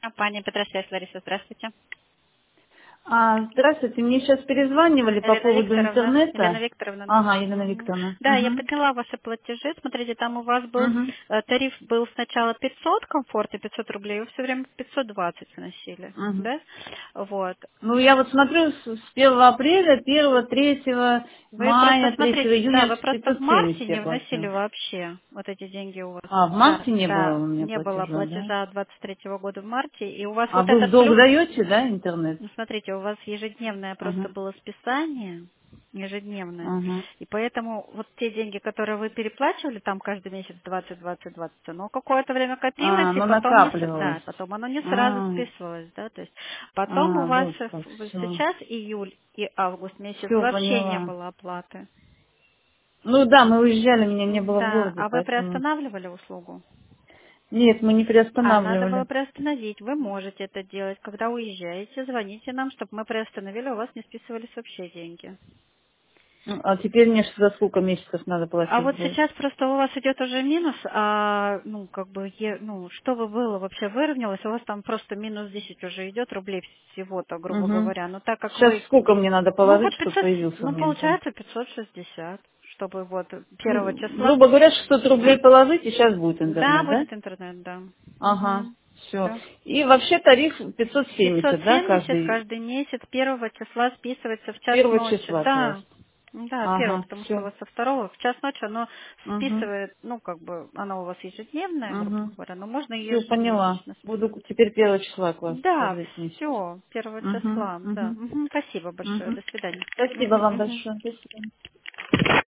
Компания Петросвязь, Лариса, здравствуйте. Здравствуйте, мне сейчас перезванивали по Елена поводу Викторовна. Елена интернета. Викторовна, Ага, да. Елена Мгм. Викторовна. Да, я подняла ваши платежи. Смотрите, там у вас был Мгм. тариф был сначала 500 комфорт и 500 рублей, вы все время 520 вносили, Мгм. да? Вот. Ну, я вот смотрю с 1 апреля, 1, 3 Вы просто мая, 3 смотрите, да, июня вы просто в марте 570 не я вносили платила. вообще вот эти деньги у вас. В Да, марте не было да, у меня не было платежа, да? платежа 23 года в марте, и у вас А вот вы в этот долг плюс. даете, да, интернет? Ну, смотрите, у вас ежедневное просто Ага, было списание, ежедневное, ага. и поэтому вот те деньги, которые вы переплачивали там каждый месяц 20, 20, 20, оно какое-то время копилось, и Ну потом накапливалось. да, потом оно не сразу А, списывалось, да, то есть потом у вас вот как, все. сейчас июль и август месяц Все, вообще не поняла. было оплаты. Ну да, мы уезжали, меня не было в Да, городе, а вы поэтому... приостанавливали услугу? Нет, мы не А надо было приостанавливали. приостановить. Вы можете это делать. Когда уезжаете, звоните нам, чтобы мы приостановили, у вас не списывались вообще деньги. А теперь мне за сколько месяцев надо А платить вот будет? сейчас просто у вас идет уже минус, ну, как бы, что бы было вообще выровнялось, у вас там просто минус 10 уже идет рублей всего-то, грубо Угу. говоря. Но так как Сейчас вы, сколько мне надо ну, положить, вот чтобы 500, появился у ну, меня интернет? получается 560, чтобы вот первого Ну, числа, грубо говоря, 600 рублей положить, и сейчас будет да, интернет, да? будет интернет, да. Ага, Мгм. все. Да. И вообще тариф 570, да, 570 каждый каждый месяц, первого числа списывается в час первого ночи. числа, то Да, есть. да, первого, Ага, потому что у все. вас со второго в час ночи оно Угу. списывает, ну, как бы, оно у вас ежедневное, грубо Угу. говоря, но можно и Все, поняла. ежемесячно Буду списывать. теперь первого числа к вас Да, входить в месяц. все, первого Угу. числа, да. Угу. Мгм, спасибо большое, Угу. до свидания. Спасибо Мгм, вам мгм. большое. До свидания.